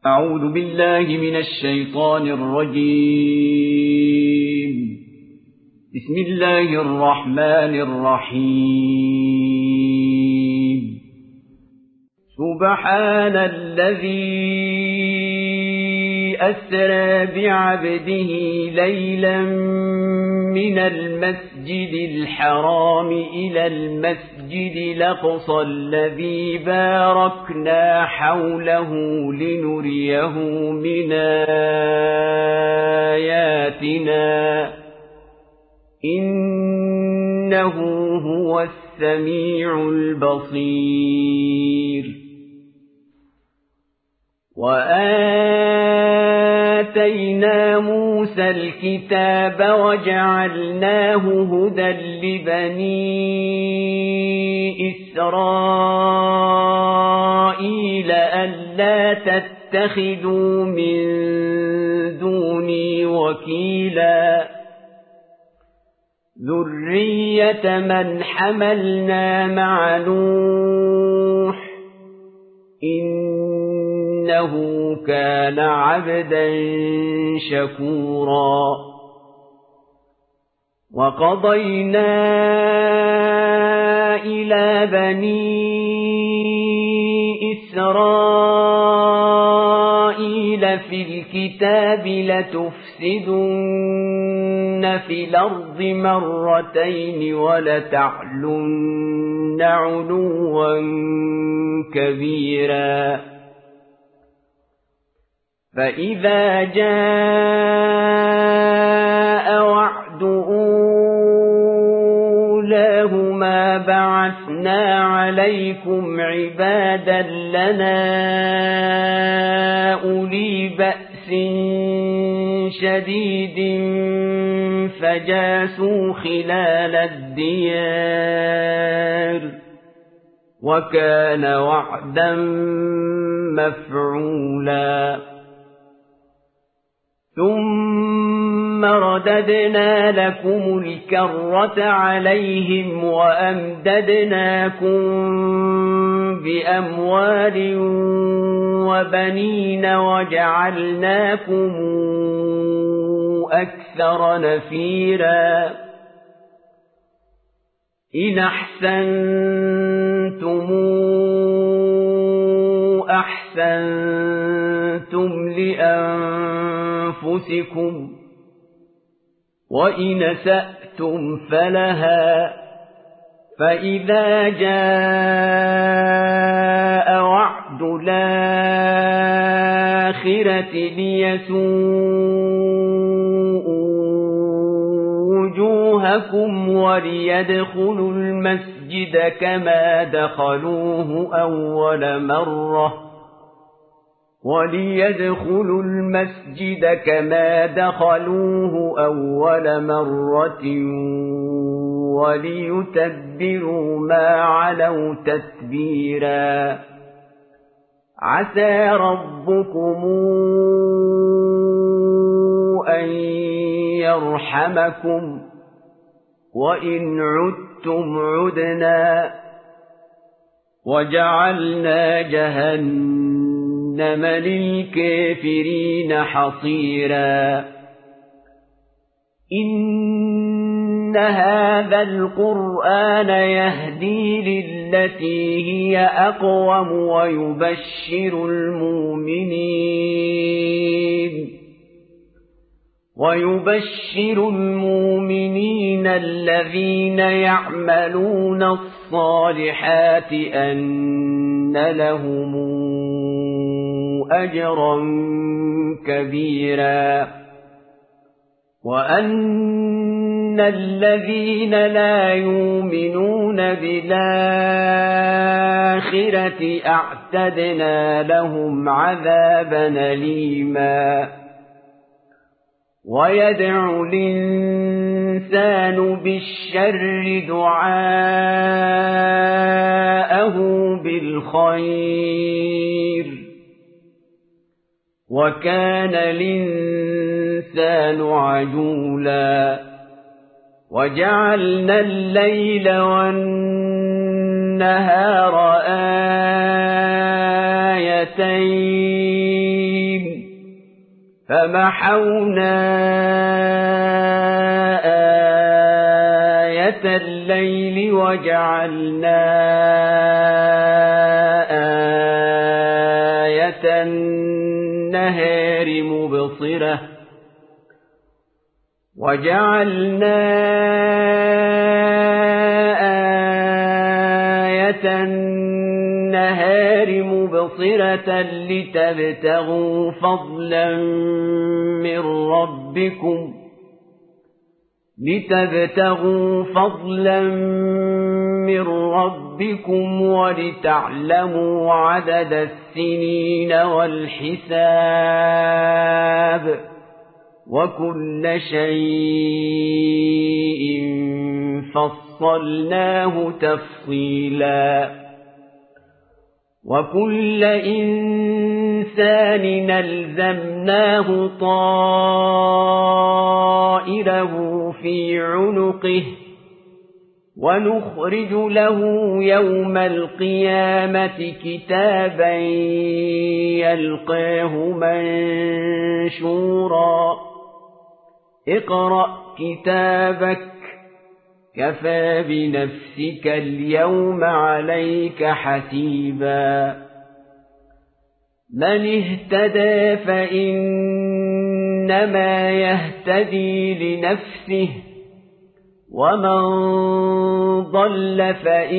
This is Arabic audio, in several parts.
أعوذ بالله من الشيطان الرجيم. بسم الله الرحمن الرحيم. سبحان الذي أسرى بعبده ليلا من المسجد الحرام إلى المسجد الأقصى الذي باركنا حوله لنريه من آياتنا إنه هو السميع البصير. وآتينا موسى الكتاب وجعلناه هدى لبني إسرائيل ألا تتخذوا من دوني وكيلا ذرية من حملنا مع نوح إنه كان عبدا شكورا. وقضينا إلى بني إسرائيل في الكتاب لتفسدن في الأرض مرتين ولتعلن علوا كبيرا. فإذا جاء وعد أولاهما بعثنا عليكم عبادا لنا أولي بأس شديد فجاسوا خلال الديار وكان وعدا مفعولا. ثم رددنا لكم الكرة عليهم وأمددناكم بأموال وبنين وجعلناكم أكثر نفيرا. إن أحسنتم أحسنتم لأنفسكم وإن أسأتم فلها. فإذا جاء وعد الآخرة ليسوءوا وجوهكم وليدخلوا المسجد كما دخلوه أول مرة وليتبروا ما علوا تتبيرا. عسى ربكم أن يرحمكم وإن عدتم عدنا وجعلنا جهنم للكافرين حصيرا. إن هذا القرآن يهدي للتي هي أقوم ويبشر المؤمنين الذين يعملون الصالحات أن لهم أجرا كبيرا. وأن الذين لا يؤمنون بالآخرة أعتدنا لهم عذابا أليما. ويدعو الإنسان بالشر دعاءه بالخير وكان الإنسان عجولا. وجعلنا الليل والنهار آيتين فمحونا آية الليل وجعلنا آية النهار مبصرة لتبتغوا فضلا من ربكم ولتعلموا عدد السنين والحساب وكل شيء فصلناه تفصيلا وكل إنسان ألزمناه طائره في عنقه ونخرج له يوم القيامة كتابا يلقاه منشورا اقرأ كتابك كفى بنفسك اليوم عليك حسيبا من اهتدى فإنما يهتدي لنفسه ومن ضل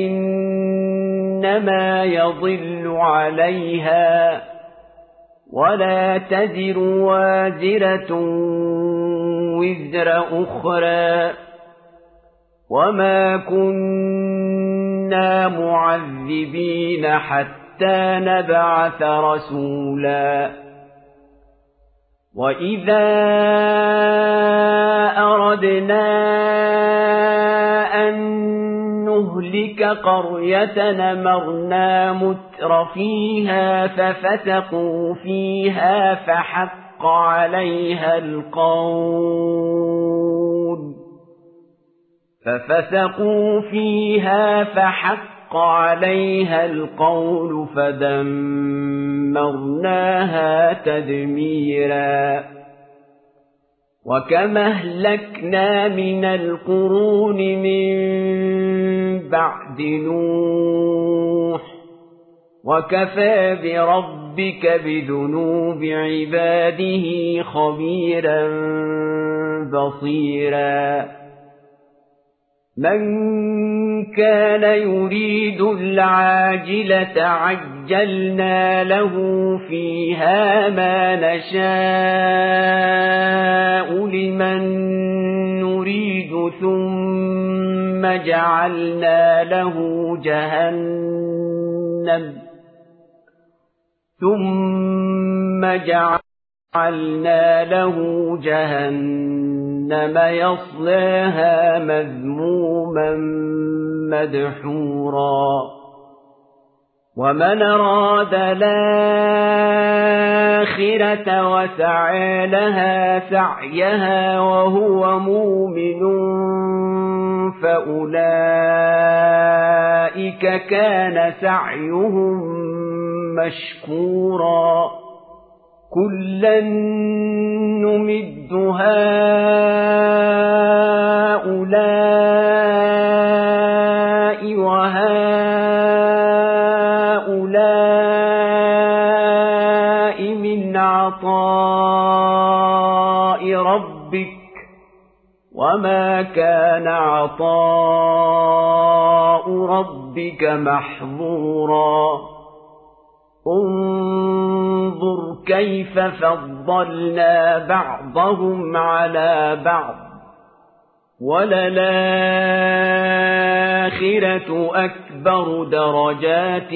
فإنما يضل عليها ولا تزر وازرة وزر أخرى وما كنا معذبين حتى نبعث رسولا وإذا أردنا أن نهلك قرية أمرنا متر فيها ففسقوا فيها فحق عليها القول فدمرناها تدميرا وكم أهلكنا من القرون من بعد نوح وكفى بربك بذنوب عباده خبيرا بصيرا من كان يريد العاجلة عجلنا له فيها ما نشاء لمن نريد ثم جعلنا له جهنم يصلاها مذموما مدحورا ومن أراد الآخرة وسعى لها سعيها وهو مؤمن فأولئك كان سعيهم مشكورا كلا نمد هؤلاء وهؤلاء من عطاء ربك وما كان عطاء ربك محظورا انظر كيف فضلنا بعضهم على بعض وللآخرة أكبر درجات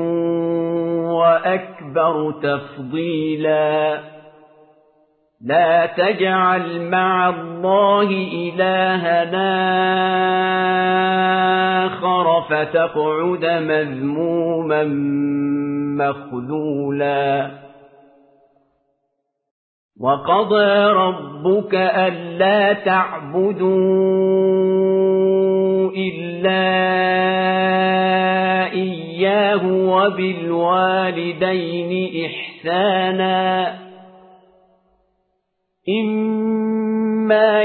وأكبر تفضيلا لا تجعل مع الله إلهنا آخر فتقعد مذموما مخذولا وقضى ربك ألا تعبدوا إلا إياه وبالوالدين إحسانا إما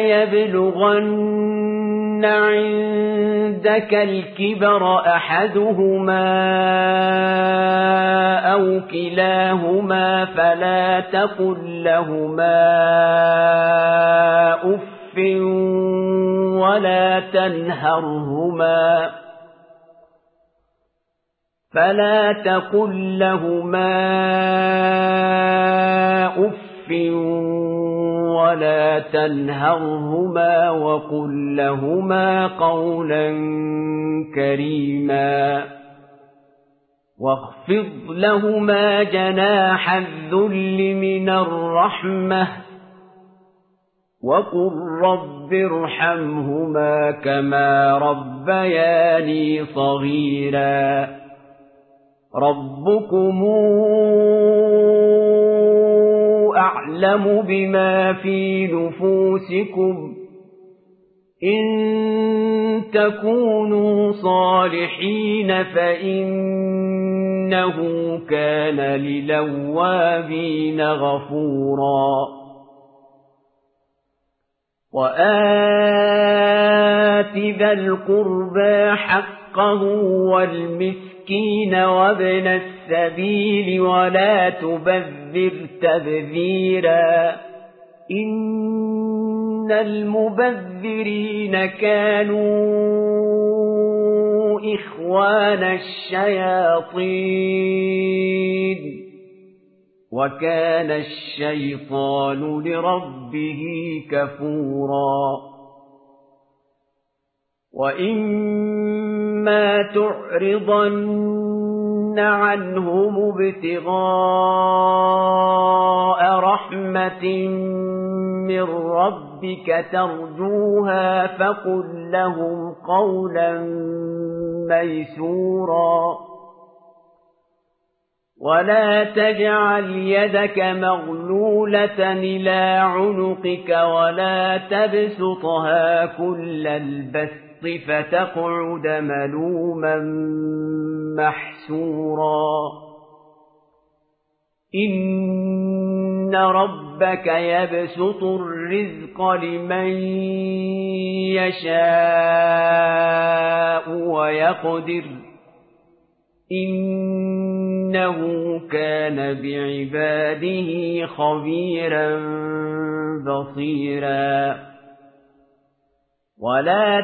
يبلغن عندك الكبر أحدهما أو كلاهما فلا تقل لهما أف ولا تنهرهما وقل لهما قولا كريما واخفض لهما جناح الذل من الرحمة وقل رب ارحمهما كما ربياني صغيرا ربكم أعلم بما في نفوسكم إن تكونوا صالحين فإنه كان للأوابين غفورا وآت ذا القربى حقه والمسكين وابن السبيل ولا تبذر تبذيرا إن المبذرين كانوا إخوان الشياطين وكان الشيطان لربه كفورا وإما تعرضن عنهم ابتغاء رحمة من ربك ترجوها فقل لهم قولا ميسورا ولا تجعل يدك مغلولة إلى عنقك ولا تبسطها كل البسط فتقعد ملوما محسورا إن ربك يبسط الرزق لمن يشاء ويقدر إنه كان بعباده خبيرا بصيرا ولا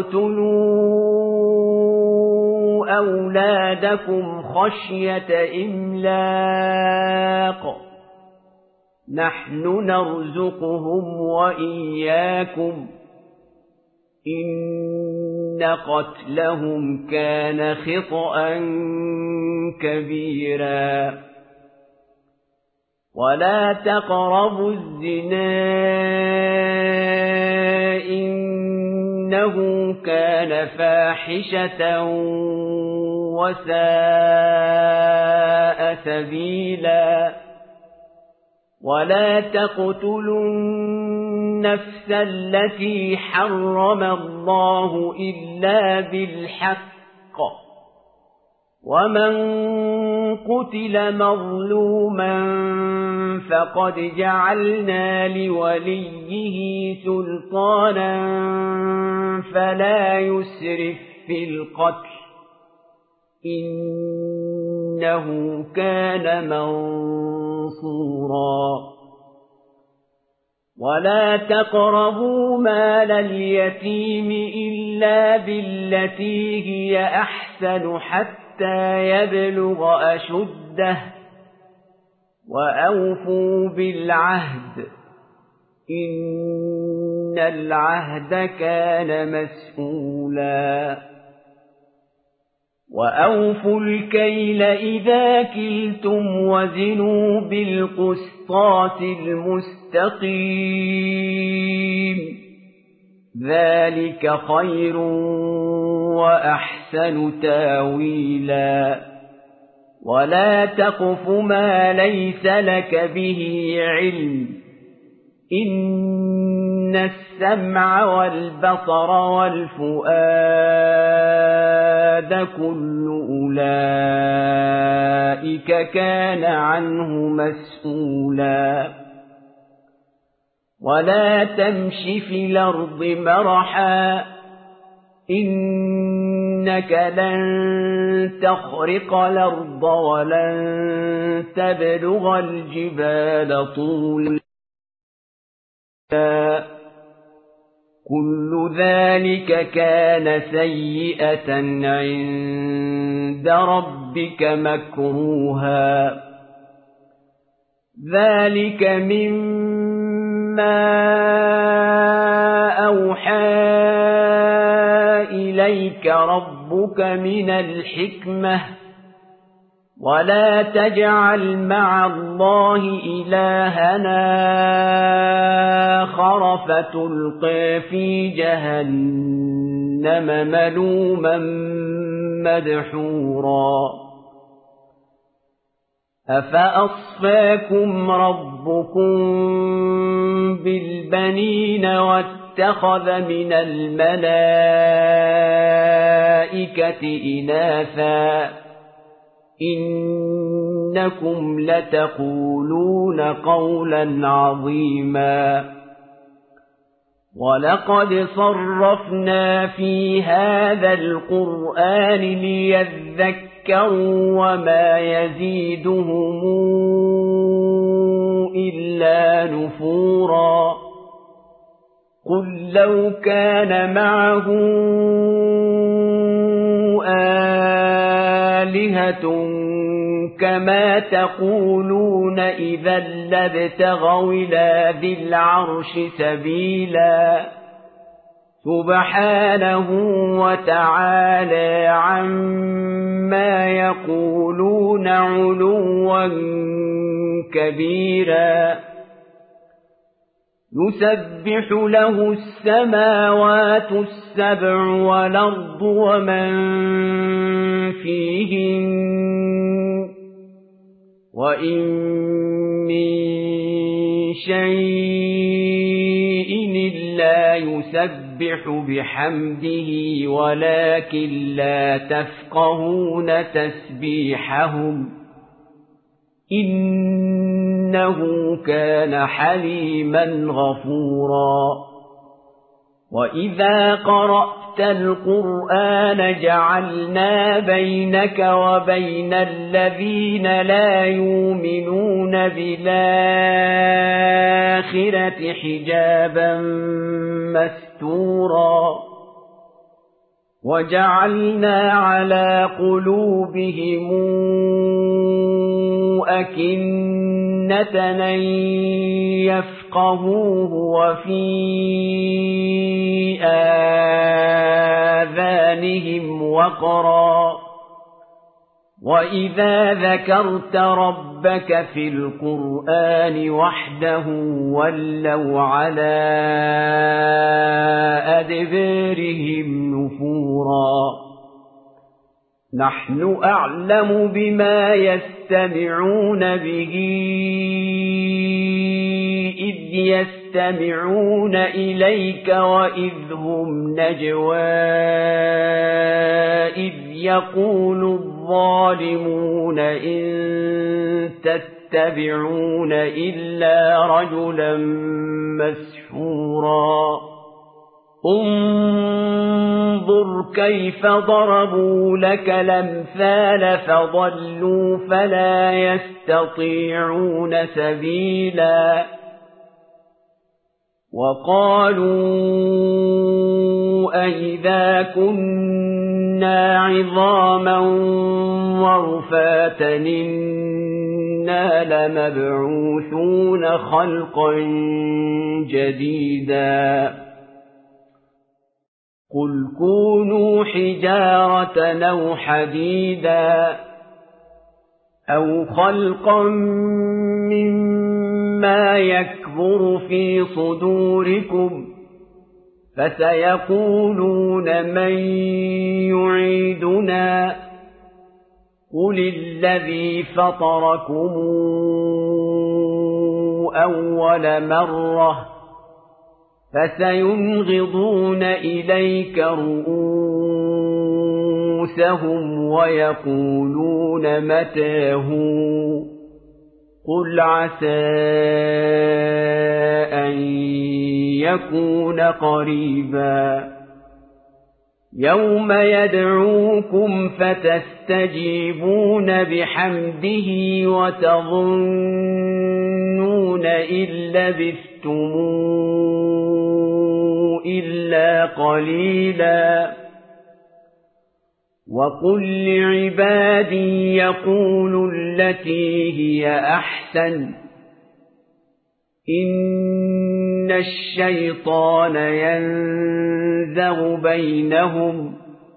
تقتلوا أولادكم خشية إملاق نحن نرزقهم وإياكم إن قتلهم كان خطأ كبيرا ولا تقربوا الزنا إنه كان فاحشة وساء سبيلا ولا تقتلوا النفس التي حرم الله إلا بالحق ومن قتل مظلوما فقد جعلنا لوليه سلطانا فلا يسرف في القتل إنه كان منصورا ولا تقربوا مال اليتيم إلا بالتي هي أحسن حتى يبلغ أشده وأوفوا بالعهد إن العهد كان مسؤولا وأوفوا الكيل إذا كلتم وزنوا بالقسطاس المستقيم ذلك خير وأحسن تاويلا ولا تقف ما ليس لك به علم إن السمع والبصر والفؤاد كل أولئك كان عنه مسؤولا ولا تمش في الأرض مرحا إنك لن تخرق الأرض ولن تبلغ الجبال طولا كل ذلك كان سيئة عند ربك مكروها ذلك مما أوحى إليك ربك من الحكمة ولا تجعل مع الله إلهنا آخر فتلقى في جهنم ملوما مدحورا أفأصفاكم ربكم بالبنين واتخذ من الملائكة إناثا إنكم لتقولون قولا عظيما ولقد صرفنا في هذا القرآن ليذكروا وما يزيدهم إلا نفورا قل لو كان معه آلهة كما تقولون إذا لابتغوا إلى ذي العرش سبيلا سبحانه وتعالى عما يقولون علوا كبيرا يسبح له السماوات السبع والأرض ومن فيهن وإن من شيء إلا يسبح بحمده ولكن لا تفقهون تسبيحهم إنه كان حليما غفورا وإذا قرأت القرآن جعلنا بينك وبين الذين لا يؤمنون بالآخرة حجابا مستورا وجعلنا على قلوبهم أكنة أن يفقهوه وفي آذانهم وقرا وإذا ذكرت ربك في القرآن وحده ولوا على أدبارهم نفورا نحن أعلم بما يستمعون به إذ يستمعون إليك وإذ هم نجوى إذ يقول الظالمون إن تتبعون إلا رجلا مسحورا انظر كيف ضربوا لك الأمثال فضلوا فلا يستطيعون سبيلا وقالوا أئذا كنا عظاما ورفاتا إنا لمبعوثون خلقا جديدا قل كونوا حجارة أو حديدا أو خلقا مما يكبر في صدوركم فسيقولون من يعيدنا قل الذي فطركم أول مرة فسينغضون إليك رؤوسهم ويقولون متى هو قل عسى أن يكون قريبا يوم يدعوكم فتستجيبون بحمده وتظنون إن لبثتم إلا قليلا وقل لعبادي يقولوا التي هي أحسن إن الشيطان ينزغ بينهم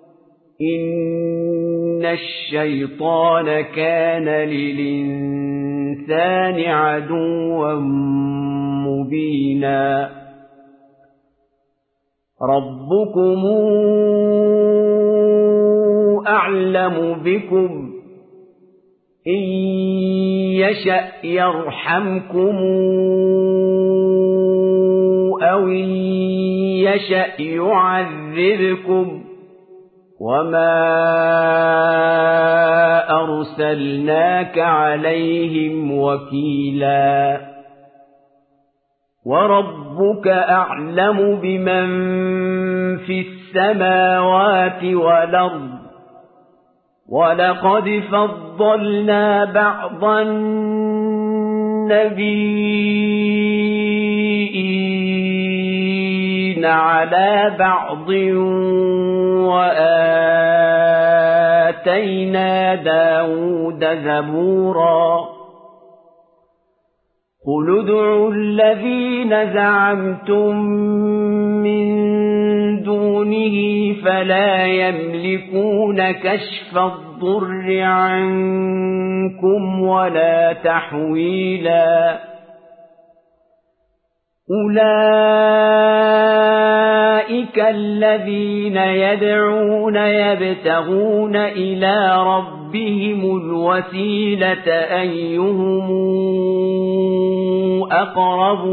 إن الشيطان كان للإنسان عدوا مبينا ربكم أعلم بكم إن يشأ يرحمكم أو إن يشأ يعذبكم وما أرسلناك عليهم وكيلا وربك أعلم بمن في السماوات والأرض ولقد فضلنا بعض النبيين على بعض وآتينا داود زبورا قل ادعوا الذين زعمتم من دونه فلا يملكون كشف الضر عنكم ولا تحويلا أولئك الذين يدعون يبتغون إلى ربهم الوسيلة أيهم أقرب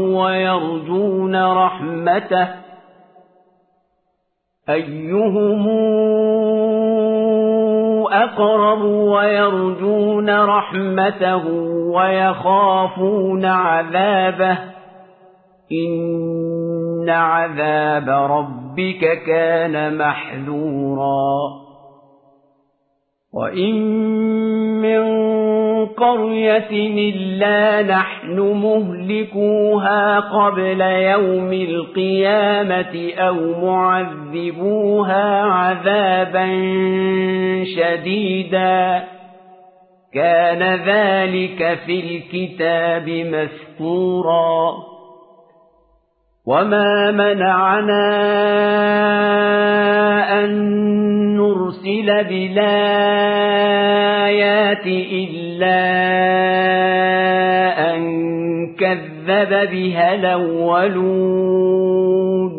ويرجون رحمته ويخافون عذابه إن عذاب ربك كان محذورا وإن من قرية إلا نحن مهلكوها قبل يوم القيامة أو معذبوها عذابا شديدا كان ذلك في الكتاب مسطورا وما منعنا أن نرسل بالآيات إلا أن كذب بها الأولون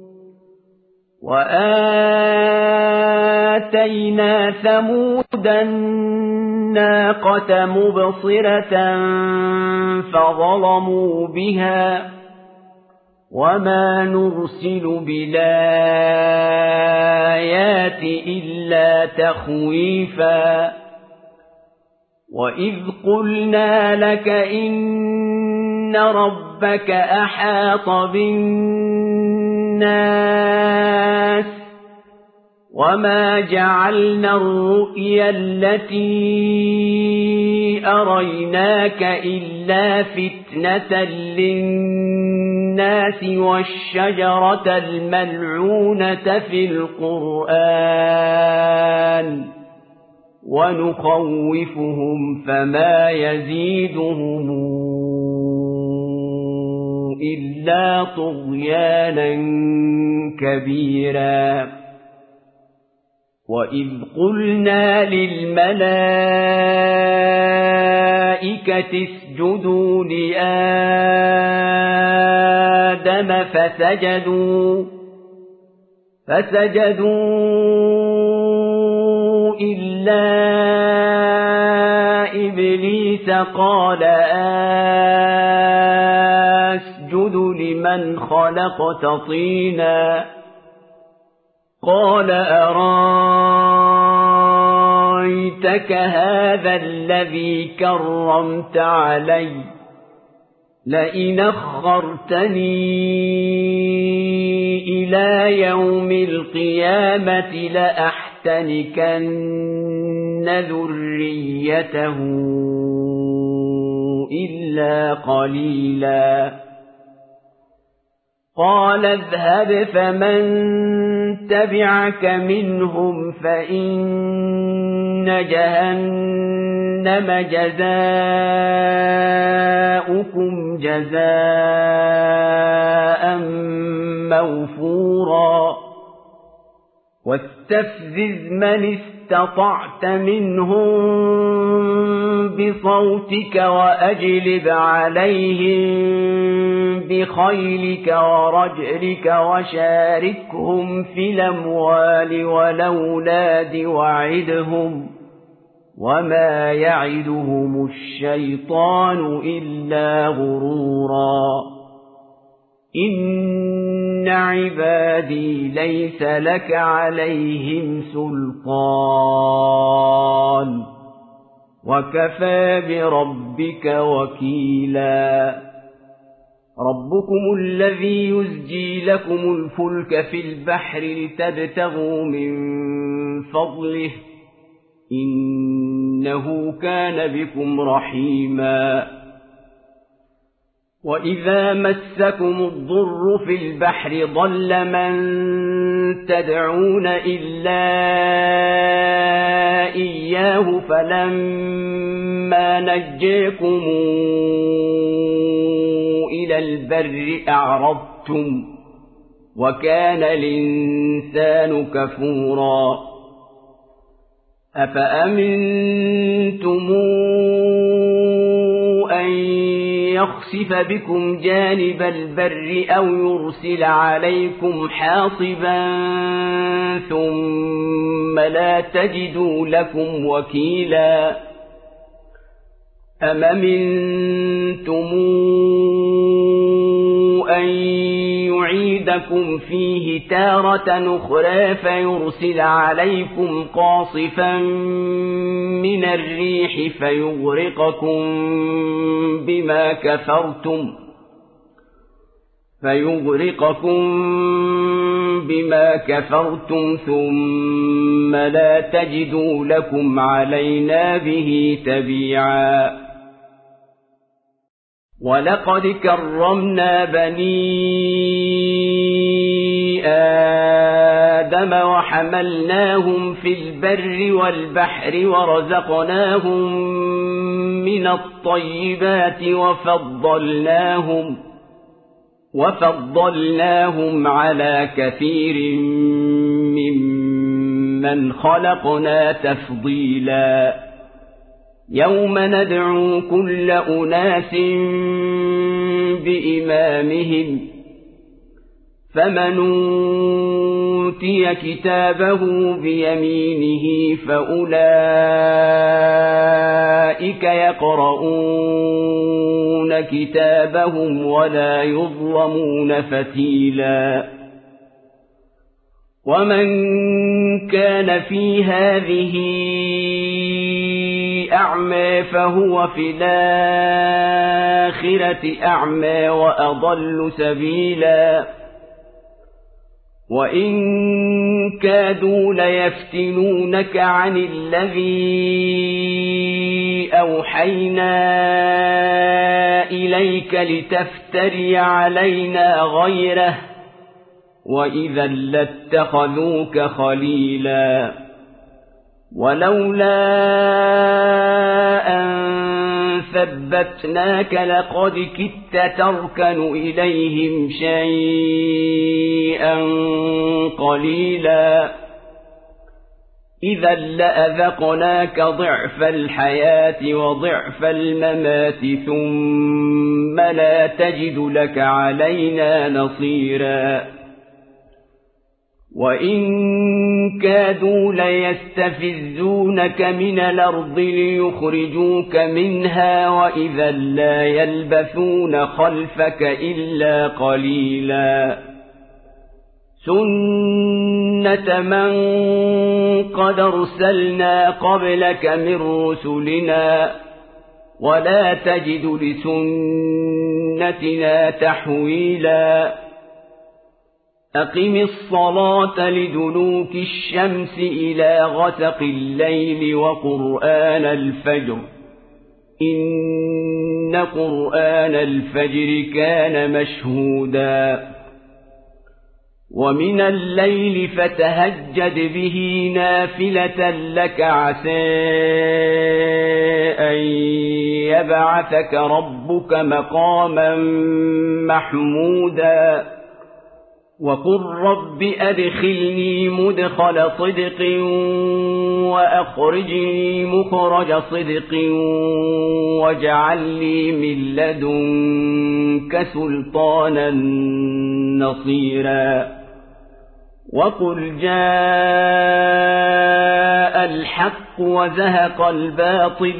وآتينا ثمود الناقة مبصرة فظلموا بها وما نرسل بالآيات إلا تخويفا وإذ قلنا لك إن ربك أحاط بالناس وما جعلنا الرؤيا التي أريناك إلا فتنة للناس والشجرة الملعونة في القرآن ونخوفهم فما يزيدهم إلا طغيانا كبيرا وإذ قلنا للملائكة اسجدوا لآدم فسجدوا إلا إبليس قال أسجد لمن خلقت طينا قال أرأيت أليتك هذا الذي كرمت علي لئن أخرتني إلى يوم القيامة لأحتنكن ذريته إلا قليلا قال اذهب فمن تبعك منهم فإن جهنم جزاؤكم جزاء موفورا واستفزز من استطعت منهم بصوتك وأجلب عليهم بخيلك ورجلك وشاركهم في الأموال والأولاد وعدهم وما يعدهم الشيطان إلا غرورا إن عبادي ليس لك عليهم سلطان وكفى بربك وكيلا ربكم الذي يزجي لكم الفلك في البحر لتبتغوا من فضله إنه كان بكم رحيما وإذا مسكم الضر في البحر ضل من تدعون إلا إياه فلما نجيكم إلى البر أعرضتم وكان الإنسان كفورا أفأمنتم أن يخسف بكم جانب البر أو يرسل عليكم حاصبا ثم لا تجدوا لكم وكيلا أم أمنتم أن يعيدكم فيه تارة أخرى فيرسل عليكم قاصفا من الريح فيغرقكم بما كفرتم ثم لا تجدوا لكم علينا به تبيعا ولقد كرمنا بني آدم وحملناهم في البر والبحر ورزقناهم من الطيبات وفضلناهم على كثير ممن خلقنا تفضيلا يوم ندعو كل أناس بإمامهم فمن أوتي كتابه بيمينه فأولئك يقرؤون كتابهم ولا يظلمون فتيلا ومن كان في هذه أعمى فهو في الآخرة أعمى وأضل سبيلا وإن كادوا ليفتنونك عن الذي أوحينا إليك لتفتري علينا غيره وإذا لاتخذوك خليلا ولولا أن ثبتناك لقد كدت تركن إليهم شيئا قليلا إذا لأذقناك ضعف الحياة وضعف الممات ثم لا تجد لك علينا نصيرا وإن كادوا ليستفزونك من الأرض ليخرجوك منها وإذا لا يلبثون خلفك إلا قليلا سنة سُنَّةَ مَن قَدْ أَرْسَلْنَا قَبْلَكَ مِن رُّسُلِنَا وَلَا تَجِدُ لِسُنَّتِنَا تَحْوِيلًا أَقِمِ الصَّلَاةَ لِدُلُوكِ الشَّمْسِ إِلَى غَسَقِ اللَّيْلِ وَقُرْآنَ الْفَجْرِ إِنَّ قُرْآنَ الْفَجْرِ كَانَ مَشْهُودًا وَمِنَ اللَّيْلِ فَتَهَجَّدْ بِهِ نَافِلَةً لَكَ عَسَىٰ أَن يَبْعَثَكَ رَبُّكَ مَقَامًا مَّحْمُودًا وَقُل رَّبِّ أَدْخِلْنِي مُدْخَلَ صِدْقٍ وَأَخْرِجْنِي مُخْرَجَ صِدْقٍ وَاجْعَل لِّي مِن لَّدُنكَ سُلْطَانًا نَّصِيرًا وَقُلْ جَاءَ الْحَقُّ وَزَهَقَ الْبَاطِلُ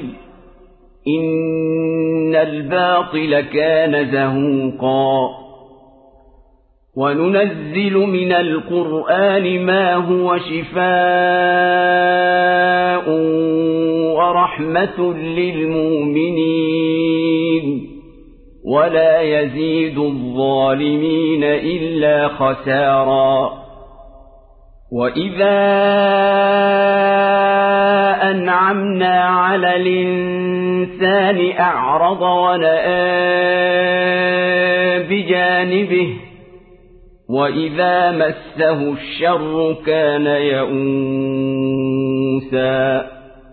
إِنَّ الْبَاطِلَ كَانَ زَهُوقًا وَنُنَزِّلُ مِنَ الْقُرْآنِ مَا هُوَ شِفَاءٌ وَرَحْمَةٌ لِّلْمُؤْمِنِينَ وَلَا يَزِيدُ الظَّالِمِينَ إِلَّا خَسَارًا وَإِذَا أَنْعَمْنَا عَلَى الْإِنسَانِ أَعْرَضَ وَنَأَىٰ بِجَانِبِهِ وَإِذَا مَسَّهُ الشَّرُّ كَانَ يَئُوسًا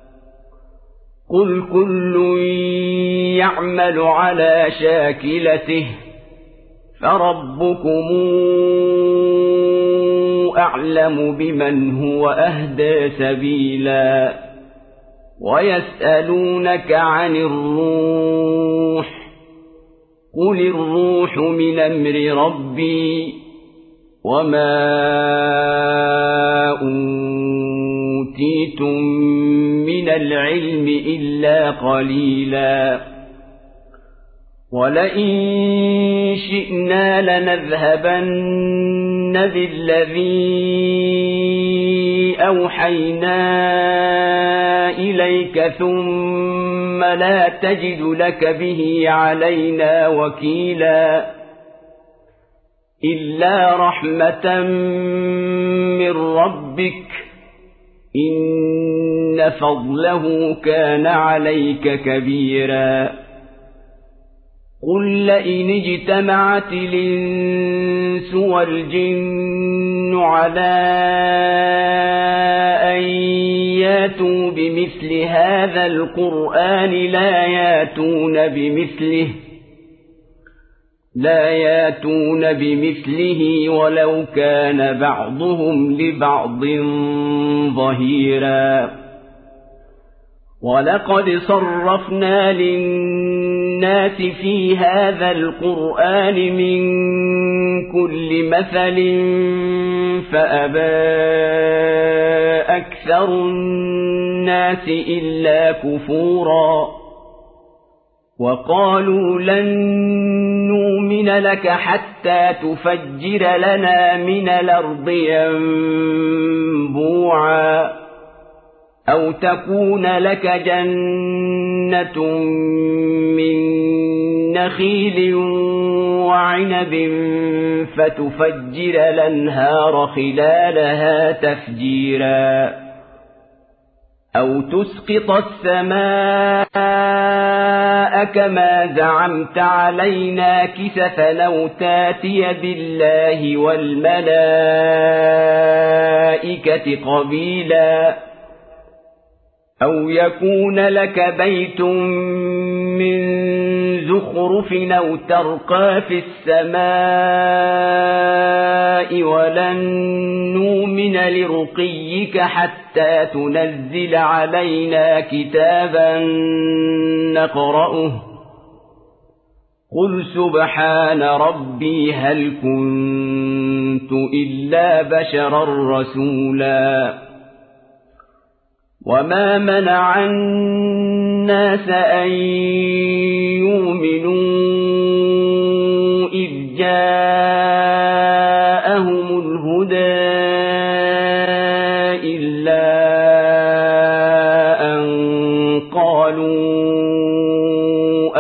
قُلْ كُلٌّ يَعْمَلُ عَلَى شَاكِلَتِهِ فَرَبُّكُمْ أَعْلَمُ بِمَنْ هُوَ أَهْدَىٰ سَبِيلًا وَيَسْأَلُونَكَ عَنِ الرُّوحِ قُلِ الرُّوحُ مِنْ أَمْرِ رَبِّي وَمَا أُوتِيتُم مِّنَ الْعِلْمِ إِلَّا قَلِيلًا وَلَئِن شِئْنَا لَنَذْهَبَنَّ بِالَّذِي أَوْحَيْنَا إِلَيْكَ ثُمَّ لَا تَجِدُ لَكَ بِهِ عَلَيْنَا وَكِيلًا إِلَّا رَحْمَةً مِّن رَّبِّكَ إِنَّ فَضْلَهُ كَانَ عَلَيْكَ كَبِيرًا قُل لَّئِنِ اجْتَمَعَتِ الْإِنسُ وَالْجِنُّ عَلَىٰ أَن يَأْتُوا بِمِثْلِ هَٰذَا الْقُرْآنِ لا يَأْتُونَ بِمِثْلِهِ وَلَوْ كَانَ بَعْضُهُمْ لِبَعْضٍ ظَهِيرًا وَلَقَدْ صَرَّفْنَا لِلنَّاسِ فِي هَٰذَا الْقُرْآنِ مِن كُلِّ مَثَلٍ فَأَبَىٰ أَكْثَرُ النَّاسِ إِلَّا كُفُورًا وَقَالُوا لَن نُّؤْمِنَ لَكَ حَتَّىٰ تُفَجِّرَ لَنَا مِنَ الْأَرْضِ يَنبُوعًا أَوْ تَكُونَ لَكَ جَنَّةٌ مِّن نَّخِيلٍ وَعِنَبٍ فَتُفَجِّرَ الْأَنْهَارَ خِلَالَهَا تَفْجِيرًا أَوْ تُسْقِطَ السَّمَاءَ كَمَا زَعَمْتَ عَلَيْنَا كِسَفًا أَوْ تَأْتِيَ بِاللَّهِ وَالْمَلَائِكَةِ قَبِيلًا أَوْ يَكُونَ لَكَ بَيْتٌ مِّن زُخْرُفٍ أَوْ تَرْقَىٰ فِي السَّمَاءِ وَلَن نُّؤْمِنَ لِرُقِيِّكَ حَتَّىٰ تُنَزِّلَ عَلَيْنَا كِتَابًا نَّقْرَؤُهُ قُلْ سُبْحَانَ رَبِّي هَلْ كُنتُ إِلَّا بَشَرًا رَّسُولًا وَمَا مَنَعَ النَّاسَ أَن يُؤْمِنُوا إِذْ جَاءَهُمُ الْهُدَىٰ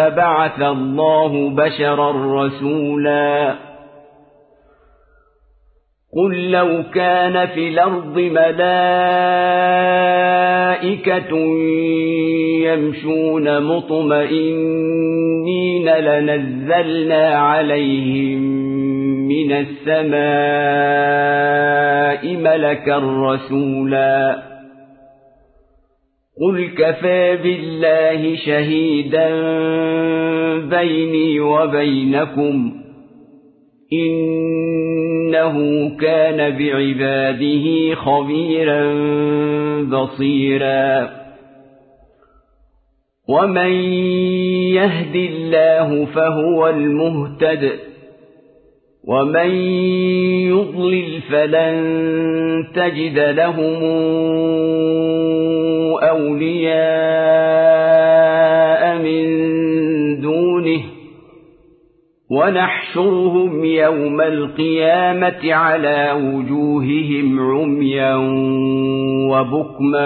فبعث الله بشرا رسولا قل لو كان في الأرض ملائكة يمشون مطمئنين لنزلنا عليهم من السماء ملكا رسولا قل كفى بالله شهيدا بيني وبينكم إنه كان بعباده خبيرا بصيرا ومن يهد الله فهو المهتد ومن يضلل فلن تجد لهم أولياء من دونه ونحشرهم يوم القيامة على وجوههم عميا وبكما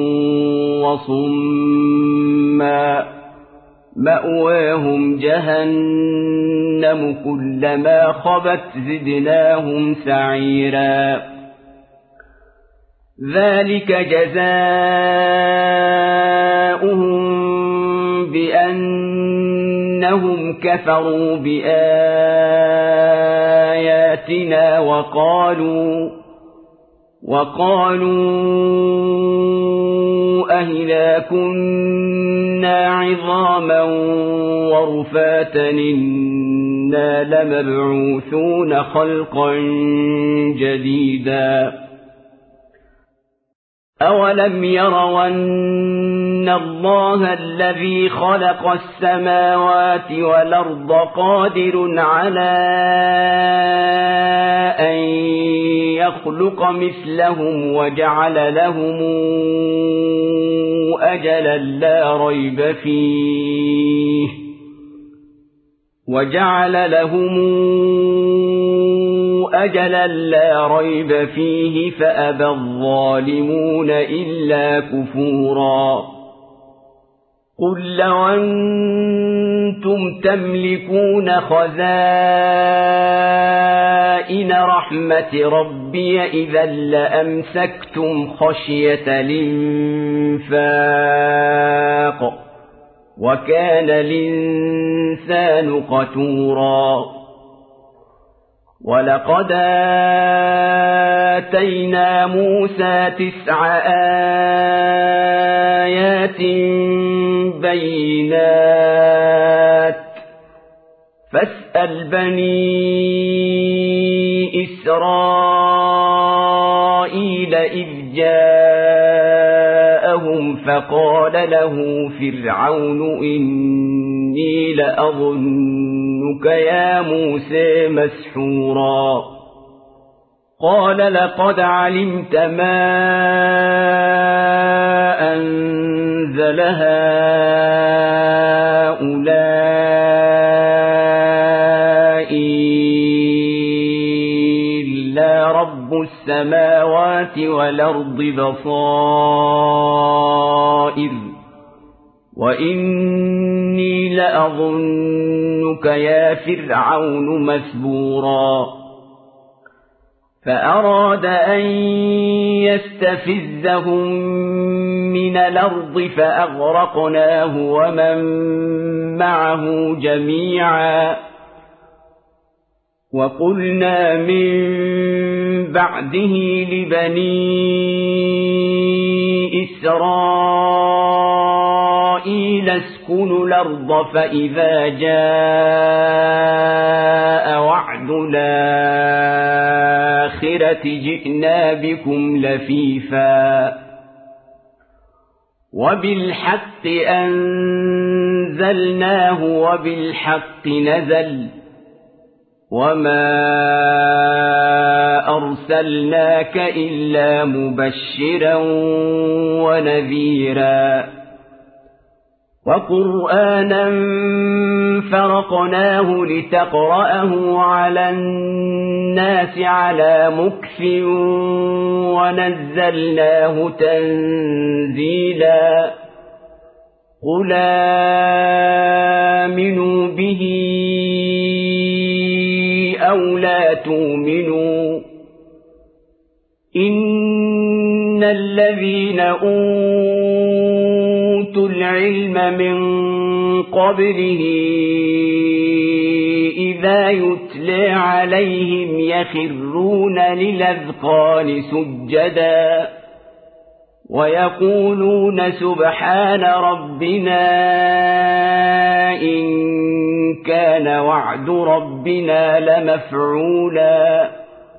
وصما مأواهم جهنم كلما خبت زدناهم سعيرا ذلك جزاؤهم بأنهم كفروا بآياتنا وقالوا أهذا كنا عظاما ورفاتا إنا لمبعوثون خلقا جديدا أولم يروا أن الله الذي خلق السماوات والأرض قادر على أن يخلق مثلهم وجعل لهم أجلا لا ريب فيه فأبى الظالمون إلا كفورا قل لو أنتم تملكون خزائن رحمة ربي إذا لأمسكتم خشية الإنفاق وكان الإنسان قتورا ولقد آتينا موسى 9 آيات بينات فاسأل بني إسرائيل إذ جاءهم فقال له فرعون إني لأظنك يا موسى مسحورا قال لقد علمت ما أنزل هؤلاء إلا رب السماوات والأرض بصائر وإني لأظنك يا فرعون مسبورا فأراد أن يستفزهم من الأرض فأغرقناه ومن معه جميعا وقلنا من بعده لبني إسرائيل اسكنوا الأرض فإذا جاء وعد الآخرة جئنا بكم لفيفا وبالحق أنزلناه وبالحق نزل وما أرسلناك إلا مبشرا ونذيرا وقرآنا فرقناه لتقرأه على الناس على مكث ونزلناه تنزيلا قل أوتوا العلم من قبله إذا يتلى عليهم يخرون للأذقان سجدا ويقولون سبحان ربنا إن كان وعد ربنا لمفعولا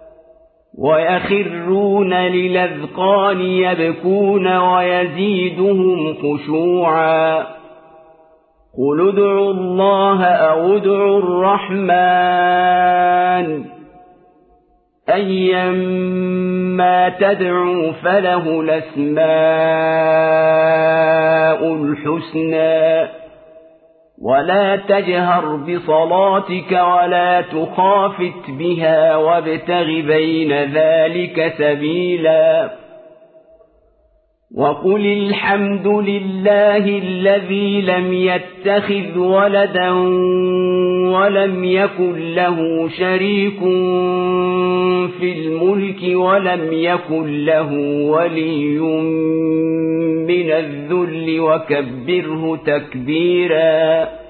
ويخرون للأذقان يبكون ويزيدهم خشوعا قل ادعوا الله أو ادعوا الرحمن أيما تدعوا فله الأسماء الحسنى ولا تجهر بصلاتك ولا تخافت بها وابتغ بين ذلك سبيلا وقل الحمد لله الذي لم يتخذ ولدا ولم يكن له شريك في الملك ولم يكن له ولي من الذل وكبره تكبيرا